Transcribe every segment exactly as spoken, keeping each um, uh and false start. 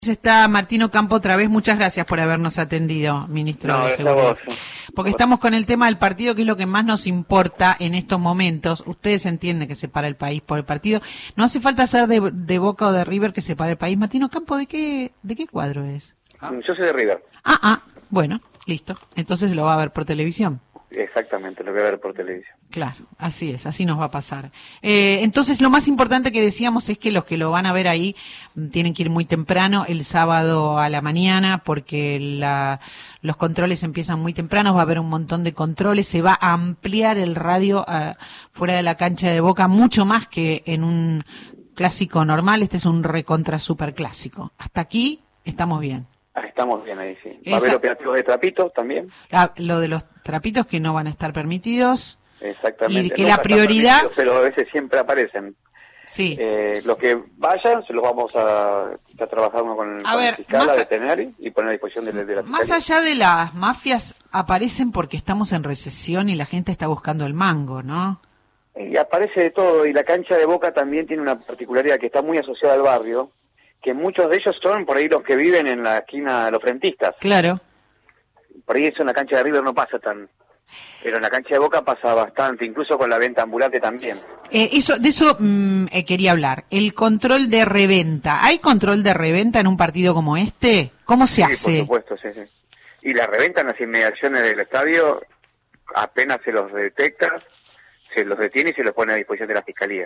Está Martín Ocampo otra vez. Muchas gracias por habernos atendido, ministro no, de Seguridad. Vos, Porque estamos con el tema del partido, que es lo que más nos importa en estos momentos. Ustedes entienden que se para el país por el partido. No hace falta ser de, de Boca o de River que se para el país. Martín Ocampo, ¿de qué, de qué cuadro es? Ah. Yo soy de River. Ah, ah, bueno, listo. Entonces lo va a ver por televisión. Exactamente, lo voy a ver por televisión. Claro, así es, así nos va a pasar. Eh, entonces, lo más importante que decíamos es que los que lo van a ver ahí tienen que ir muy temprano, el sábado a la mañana, porque la, los controles empiezan muy temprano, va a haber un montón de controles, se va a ampliar el radio uh, fuera de la cancha de Boca, mucho más que en un clásico normal. Este es un recontra super clásico. Hasta aquí estamos bien. Ah, estamos bien ahí, sí. ¿Va Esa... a haber operativos de trapitos también? Ah, lo de los trapitos que no van a estar permitidos. Exactamente. Y que no la prioridad... Pero a veces siempre aparecen. Sí. Eh, los que vayan, se los vamos a estar trabajando con, a con ver, el fiscal a a... detener y poner a disposición de, de la fiscalía. Más allá de las mafias, aparecen porque estamos en recesión y la gente está buscando el mango, ¿no? Y aparece de todo, y la cancha de Boca también tiene una particularidad que está muy asociada al barrio, que muchos de ellos son por ahí los que viven en la esquina de los frentistas. Claro. Por ahí eso en la cancha de River no pasa tan... Pero en la cancha de Boca pasa bastante, incluso con la venta ambulante también. Eh, eso, de eso mmm, eh, quería hablar. El control de reventa. ¿Hay control de reventa en un partido como este? ¿Cómo se sí, hace? Por supuesto, sí, sí. Y la reventa en las inmediaciones del estadio, apenas se los detecta, se los detiene y se los pone a disposición de la fiscalía.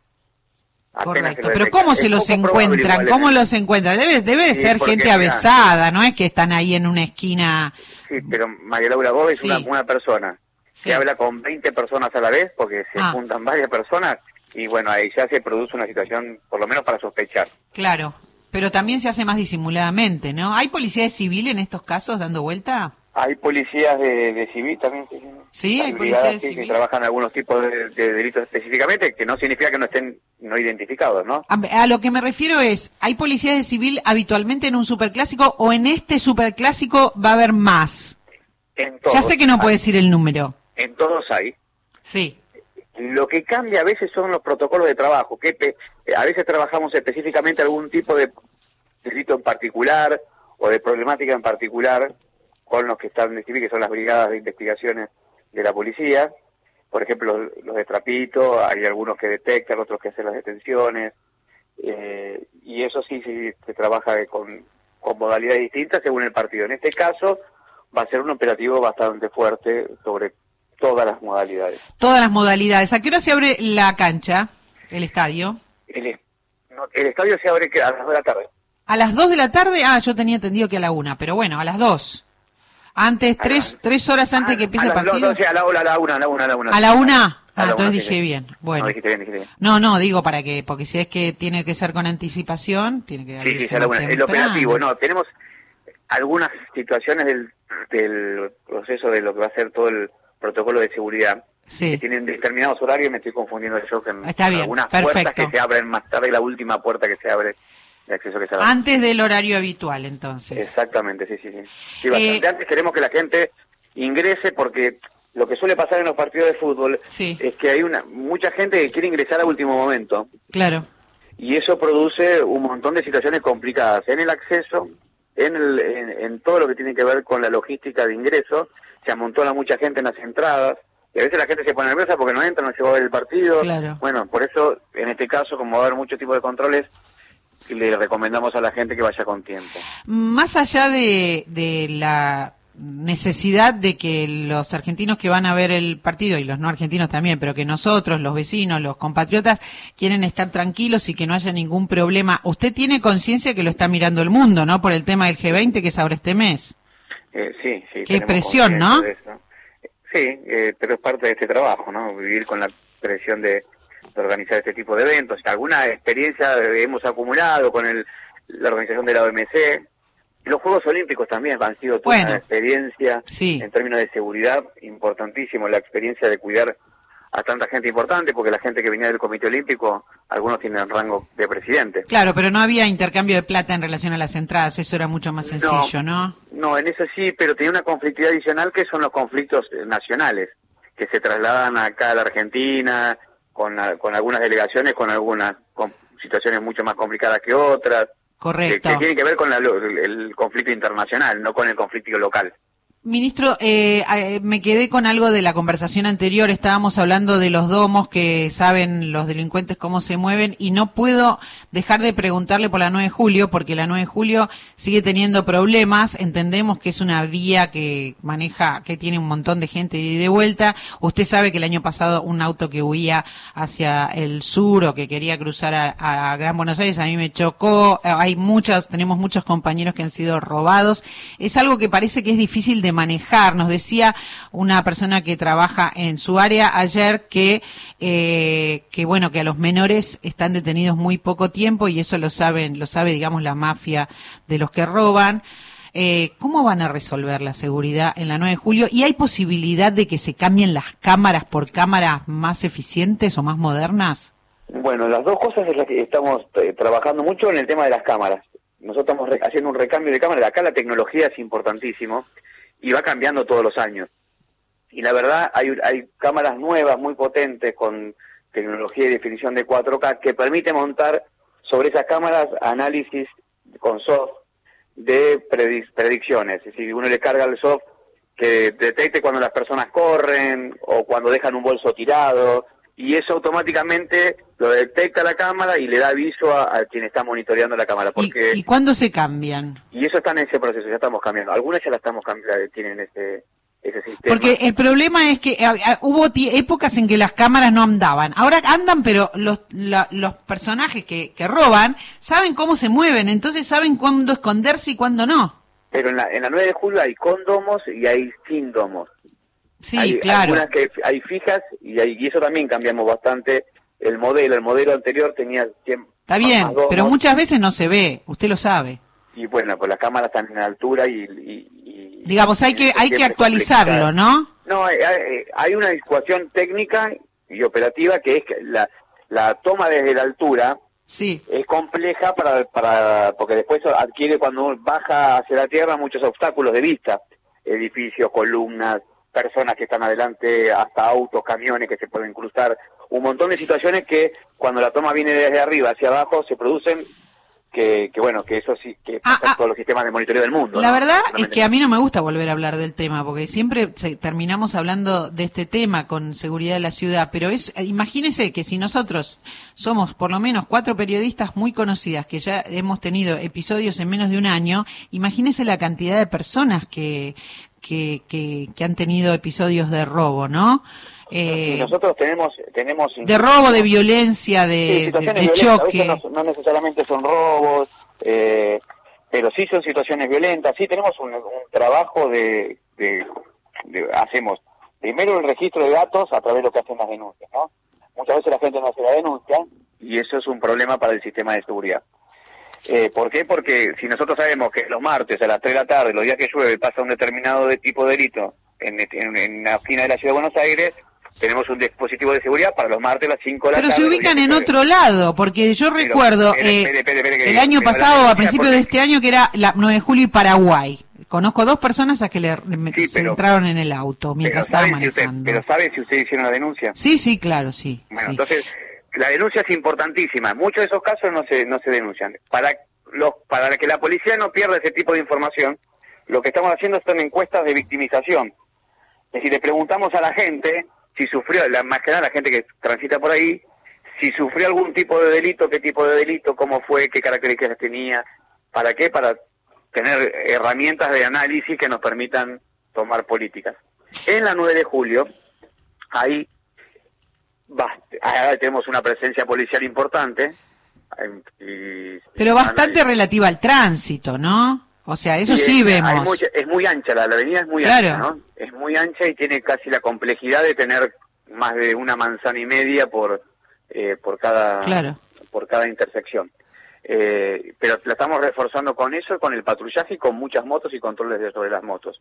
Correcto, pero ¿cómo se los encuentran? ¿Cómo los encuentran? Debe, debe sí, ser gente avesada, ¿no es que están ahí en una esquina? Sí, pero María Laura, vos ves sí. una, una persona sí. que habla con veinte personas a la vez, porque se ah. juntan varias personas, y bueno, ahí ya se produce una situación, por lo menos para sospechar. Claro, pero también se hace más disimuladamente, ¿no? ¿Hay policía de civil en estos casos dando vuelta? Hay policías de, de civil también. Sí, sí hay policías de sí, civil. Que trabajan algunos tipos de, de delitos específicamente, que no significa que no estén no identificados, ¿no? A, a lo que me refiero es, ¿hay policías de civil habitualmente en un superclásico o en este superclásico va a haber más? En todos, ya sé que no hay, puedo decir el número. En todos hay. Sí. Lo que cambia a veces son los protocolos de trabajo, que pe, a veces trabajamos específicamente algún tipo de delito en particular o de problemática en particular con los que están que son las brigadas de investigaciones de la policía. Por ejemplo, los, los de trapito, hay algunos que detectan, otros que hacen las detenciones, eh, y eso sí, sí se trabaja con, con modalidades distintas según el partido. En este caso va a ser un operativo bastante fuerte sobre todas las modalidades. Todas las modalidades. ¿A qué hora se abre la cancha, el estadio? El, no, el estadio se abre a las dos de la tarde. ¿A las dos de la tarde? Ah, yo tenía entendido que a la una, pero bueno, a las dos. Antes, tres, la, tres horas antes a, que empiece el partido. No, no, sí, a la, a la una, a la una, a la una. ¿A la una? A ah, la entonces una, dije sí, bien. Bueno. No, dijiste bien, dijiste bien. No, no, digo para que, porque si es que tiene que ser con anticipación, tiene que abrirse. Sí, sí, a la una. El operativo, no, tenemos algunas situaciones del, del proceso de lo que va a ser todo el protocolo de seguridad. Sí. Que tienen determinados horarios, me estoy confundiendo yo con Está bien, algunas perfecto. puertas que se abren más tarde, la última puerta que se abre. De acceso que se abre. Antes del horario habitual, entonces. Exactamente, sí, sí, sí. sí bastante eh, antes queremos que la gente ingrese, porque lo que suele pasar en los partidos de fútbol sí. es que hay una mucha gente que quiere ingresar a último momento. Claro. Y eso produce un montón de situaciones complicadas en el acceso, en, el, en, en todo lo que tiene que ver con la logística de ingreso. Se amontona mucha gente en las entradas, y a veces la gente se pone nerviosa porque no entra, no llegó a ver el partido. Claro. Bueno, por eso, en este caso, como va a haber muchos tipos de controles, le recomendamos a la gente que vaya con tiempo. Más allá de, de la necesidad de que los argentinos que van a ver el partido, y los no argentinos también, pero que nosotros, los vecinos, los compatriotas, quieren estar tranquilos y que no haya ningún problema, usted tiene conciencia que lo está mirando el mundo, ¿no? Por el tema del G veinte que es ahora este mes. Eh, sí, sí. Qué presión, ¿no? Sí, eh, pero es parte de este trabajo, ¿no? Vivir con la presión de, de organizar este tipo de eventos. Alguna experiencia hemos acumulado con el, la organización de la O M C. Los Juegos Olímpicos también han sido toda bueno, una experiencia sí. en términos de seguridad importantísimo, la experiencia de cuidar a tanta gente importante, porque la gente que venía del Comité Olímpico, algunos tienen rango de presidente. Claro, pero no había intercambio de plata en relación a las entradas, eso era mucho más sencillo, ¿no? No, no en eso sí, pero tenía una conflictividad adicional que son los conflictos nacionales, que se trasladan acá a la Argentina, con, con algunas delegaciones, con algunas con situaciones mucho más complicadas que otras. Correcto. Que, que tiene que ver con la, el, el conflicto internacional, no con el conflicto local. Ministro, eh, eh, me quedé con algo de la conversación anterior. Estábamos hablando de los domos que saben los delincuentes cómo se mueven y no puedo dejar de preguntarle por la nueve de julio, porque la nueve de julio sigue teniendo problemas. Entendemos que es una vía que maneja, que tiene un montón de gente de ida y de vuelta. Usted sabe que el año pasado un auto que huía hacia el sur o que quería cruzar a, a Gran Buenos Aires a mí me chocó. Hay muchos, tenemos muchos compañeros que han sido robados. Es algo que parece que es difícil de manejar. Nos decía una persona que trabaja en su área ayer que eh, que bueno, que a los menores están detenidos muy poco tiempo y eso lo saben, lo sabe, digamos, la mafia de los que roban. Eh, ¿Cómo van a resolver la seguridad en la nueve de julio? ¿Y hay posibilidad de que se cambien las cámaras por cámaras más eficientes o más modernas? Bueno, las dos cosas es las que estamos eh, trabajando mucho en el tema de las cámaras. Nosotros estamos re- haciendo un recambio de cámaras. Acá la tecnología es importantísimo y va cambiando todos los años. Y la verdad, hay, hay cámaras nuevas, muy potentes, con tecnología y definición de cuatro K, que permite montar sobre esas cámaras análisis con soft de predic- predicciones. Es decir, uno le carga el soft que detecte cuando las personas corren o cuando dejan un bolso tirado, y eso automáticamente lo detecta la cámara y le da aviso a, a quien está monitoreando la cámara. Porque ¿Y, ¿Y cuándo se cambian? Y eso está en ese proceso, ya estamos cambiando. Algunas ya la estamos cambiando, tienen ese, ese sistema. Porque el problema es que eh, eh, hubo ti- épocas en que las cámaras no andaban. Ahora andan, pero los la- los personajes que, que roban saben cómo se mueven, entonces saben cuándo esconderse y cuándo no. Pero en la, en la nueve de julio hay con domos y hay sin domos. Sí, hay claro. algunas que hay fijas y, hay, y eso también cambiamos bastante el modelo. El modelo anterior tenía cien Está bien, más domos, pero muchas veces no se ve, usted lo sabe. Y bueno, pues las cámaras están en altura y... y, y Digamos, hay que hay que actualizarlo, ¿no? No, hay, hay- hay una ecuación técnica y operativa que es que la, la toma desde la altura Sí. es compleja para, para porque después adquiere, cuando uno baja hacia la tierra, muchos obstáculos de vista, edificios, columnas, personas que están adelante, hasta autos, camiones que se pueden cruzar, un montón de situaciones que cuando la toma viene desde arriba hacia abajo se producen, que, que bueno, que eso sí, que Ah, pasa en ah. todos los sistemas de monitoreo del mundo. La ¿no? verdad es Solamente- que a mí no me gusta volver a hablar del tema, porque siempre se- terminamos hablando de este tema con seguridad de la ciudad, pero es, eh, imagínese que si nosotros somos por lo menos cuatro periodistas muy conocidas, que ya hemos tenido episodios en menos de un año, imagínese la cantidad de personas que, que, que, que han tenido episodios de robo, ¿no? Eh, Nosotros tenemos... tenemos de robo, de violencia, Sí, de, de, situaciones de violentas. choque. A veces no, no necesariamente son robos, eh, pero sí son situaciones violentas. Sí tenemos un, un trabajo de, de, de- hacemos primero el registro de datos a través de lo que hacen las denuncias, ¿no? Muchas veces la gente no hace la denuncia y eso es un problema para el sistema de seguridad. Eh, ¿Por qué? Porque si nosotros sabemos que los martes a las tres de la tarde, los días que llueve, pasa un determinado de tipo de delito en, en, en la esquina de la Ciudad de Buenos Aires, tenemos un dispositivo de seguridad para los martes a las cinco de la Pero tarde. se los días ubican que en llueve. otro lado, porque yo Pero, recuerdo espere, eh, espere, espere, espere, que el año pero la pasado, a denuncia, principios de porque- este año, que era la nueve de julio y Paraguay. Conozco dos personas a que le, le- Sí, se pero- entraron en el auto mientras pero estaba ¿sabe si usted, manejando. pero ¿sabe si usted hicieron la denuncia? Sí, sí, claro, sí. Bueno, sí. entonces, la denuncia es importantísima. Muchos de esos casos no se no se denuncian. Para los para que la policía no pierda ese tipo de información, lo que estamos haciendo son encuestas de victimización. Es decir, le preguntamos a la gente si sufrió, la, más que nada la gente que transita por ahí, si sufrió algún tipo de delito, qué tipo de delito, cómo fue, qué características tenía, ¿para qué? Para tener herramientas de análisis que nos permitan tomar políticas. En la nueve de julio, ahí bast- ahora tenemos una presencia policial importante. eh, y- Pero bastante relativa al tránsito, ¿no? O sea, eso y sí es, hay vemos. mucha- es muy ancha, la, la avenida es muy Claro. ancha, ¿no? Es muy ancha y tiene casi la complejidad de tener más de una manzana y media por eh, por cada Claro. por cada intersección. Eh, pero la estamos reforzando con eso, con el patrullaje y con muchas motos y controles de sobre las motos.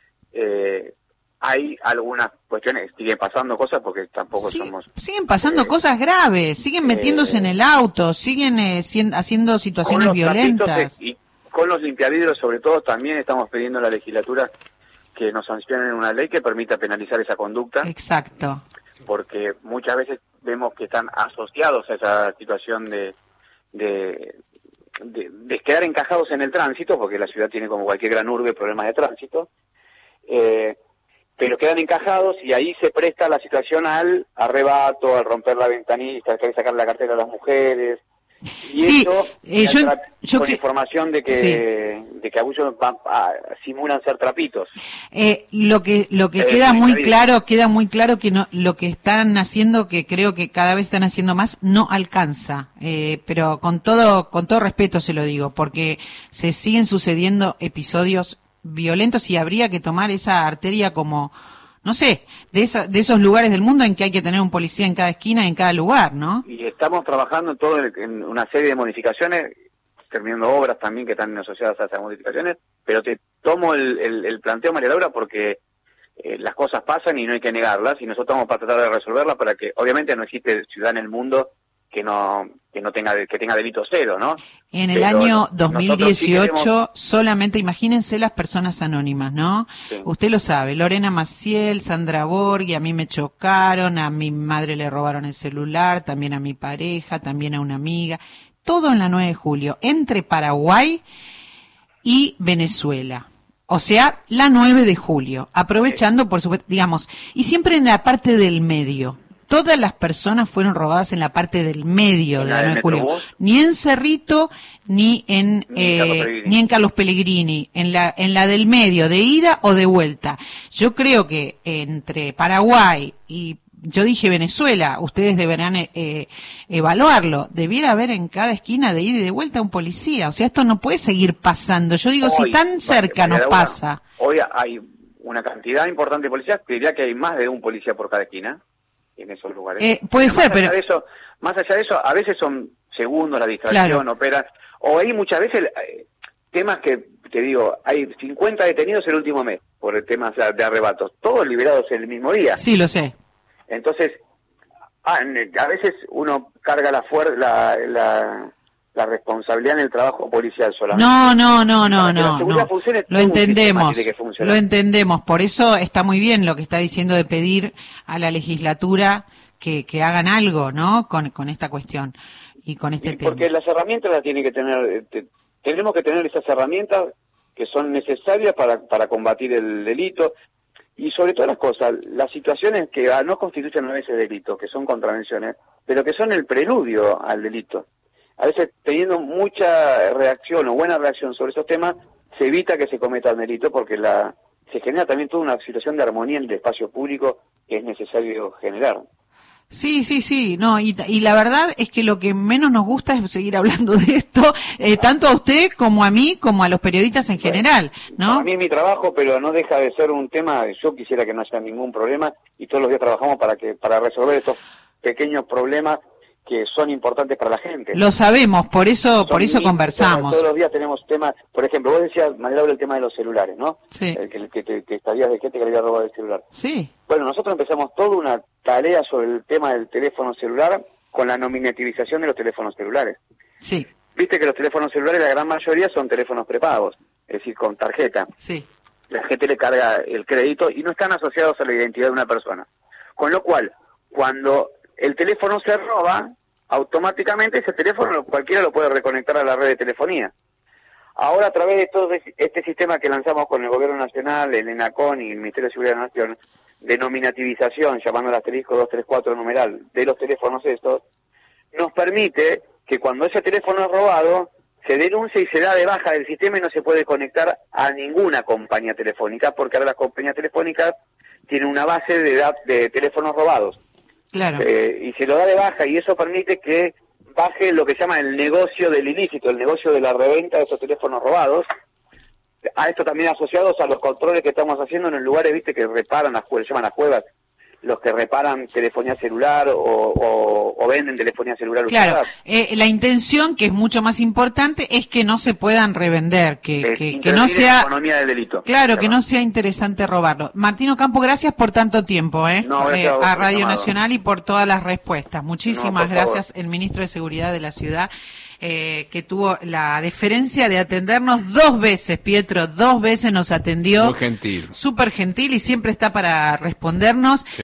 Eh, hay algunas cuestiones, siguen pasando cosas porque tampoco Sí, somos... siguen pasando eh, cosas graves, siguen metiéndose eh, en el auto, siguen eh, cien- haciendo situaciones con los trapitos violentas. de- y con los limpiavidrios, sobre todo, también estamos pidiendo a la legislatura que nos sancionen una ley que permita penalizar esa conducta, Exacto. porque muchas veces vemos que están asociados a esa situación de, de de, de quedar encajados en el tránsito, porque la ciudad tiene, como cualquier gran urbe, problemas de tránsito, eh, pero quedan encajados y ahí se presta la situación al arrebato, al romper la ventanilla, al sacar la cartera a las mujeres. Y sí, eso, eh, yo, yo con que, información de que sí. de que abusos van, a, simulan ser trapitos. Eh, lo que lo que eh, queda muy claro, queda muy claro que no, lo que están haciendo, que creo que cada vez están haciendo más, no alcanza. Eh, pero con todo con todo respeto se lo digo, porque se siguen sucediendo episodios violentos y habría que tomar esa arteria como, no sé, de esa, de esos lugares del mundo en que hay que tener un policía en cada esquina, en cada lugar, ¿no? Y estamos trabajando en todo en una serie de modificaciones, terminando obras también que están asociadas a esas modificaciones, pero te tomo el, el, el planteo, María Laura, porque eh, las cosas pasan y no hay que negarlas, y nosotros vamos para tratar de resolverlas para que, obviamente no existe ciudad en el mundo que no que no tenga que tenga delito cero, ¿no? En el Pero año dos mil dieciocho sí queremos... solamente, imagínense las personas anónimas, ¿no? Sí. Usted lo sabe, Lorena Maciel, Sandra Borghi, a mí me chocaron, a mi madre le robaron el celular, también a mi pareja, también a una amiga, todo en la nueve de julio, entre Paraguay y Venezuela. O sea, la nueve de julio, aprovechando, por supuesto, digamos, y siempre en la parte del medio. Todas las personas fueron robadas en la parte del medio de la nueve de julio, ni en Cerrito ni en ni, eh, en ni en Carlos Pellegrini, en la en la del medio, de ida o de vuelta. Yo creo que entre Paraguay y, yo dije Venezuela, ustedes deberán eh, evaluarlo, debiera haber en cada esquina de ida y de vuelta un policía. O sea, esto no puede seguir pasando. Yo digo, hoy, si tan cerca nos pasa. Hoy hay una cantidad importante de policías, diría que hay más de un policía por cada esquina en esos lugares. Eh, puede ser, pero... De eso, más allá de eso, a veces son segundos la distracción, claro. opera, o hay muchas veces eh, temas que, te digo, hay cincuenta detenidos el último mes por el tema de arrebatos, todos liberados el mismo día. Sí, lo sé. Entonces, a, a veces uno carga la, fuer la, la, la responsabilidad en el trabajo policial solamente. No, no, no, no, no, no. Lo entendemos, lo entendemos. Por eso está muy bien lo que está diciendo de pedir a la legislatura que, que hagan algo, ¿no? Con, con esta cuestión y con este y tema. Porque las herramientas las tiene que tener, te, tenemos que tener esas herramientas que son necesarias para, para combatir el delito. Y sobre todas las cosas, las situaciones que no constituyen a veces delito, que son contravenciones, pero que son el preludio al delito. A veces, teniendo mucha reacción o buena reacción sobre esos temas, se evita que se cometa el delito, porque la se genera también toda una situación de armonía en el espacio público que es necesario generar. Sí, sí, sí, no, y, y la verdad es que lo que menos nos gusta es seguir hablando de esto, eh, tanto a usted como a mí, como a los periodistas en bueno, general, ¿no? A mí es mi trabajo, pero no deja de ser un tema, yo quisiera que no haya ningún problema, y todos los días trabajamos para que para resolver estos pequeños problemas que son importantes para la gente. Lo sabemos, por eso son por eso conversamos. Todos los días tenemos temas, por ejemplo, vos decías, María Laura, el tema de los celulares, ¿no? Sí. El que, que, que, que estarías de gente que le había robado el celular. Sí. Bueno, nosotros empezamos toda una tarea sobre el tema del teléfono celular con la nominativización de los teléfonos celulares. Sí. Viste que los teléfonos celulares, la gran mayoría son teléfonos prepagos, es decir, con tarjeta. Sí. La gente le carga el crédito y no están asociados a la identidad de una persona. Con lo cual, cuando el teléfono se roba, automáticamente ese teléfono cualquiera lo puede reconectar a la red de telefonía. Ahora, a través de todo este sistema que lanzamos con el Gobierno Nacional, el ENACON y el Ministerio de Seguridad de la Nación, de nominativización, llamando al asterisco dos tres cuatro numeral, de los teléfonos estos, nos permite que cuando ese teléfono es robado, se denuncia y se da de baja del sistema y no se puede conectar a ninguna compañía telefónica, porque ahora las compañías telefónicas tienen una base de, de teléfonos robados. Claro. Eh, y se lo da de baja, y eso permite que baje lo que se llama el negocio del ilícito, el negocio de la reventa de esos teléfonos robados. A esto también asociados a los controles que estamos haciendo en los lugares, viste, que reparan las cuevas, llaman las cuevas, los que reparan telefonía celular o, o, o venden telefonía celular. Claro, eh, la intención, que es mucho más importante, es que no se puedan revender, que, eh, que, que no sea... la economía del delito. Claro, que no sea interesante robarlo. Martín Ocampo, gracias por tanto tiempo, ¿eh? No, eh a, a Radio Nacional y por todas las respuestas. Muchísimas no, gracias, favor. El ministro de Seguridad de la ciudad. Eh, que tuvo la deferencia de atendernos dos veces, Pietro, dos veces nos atendió. Muy gentil. Súper gentil y siempre está para respondernos. Sí.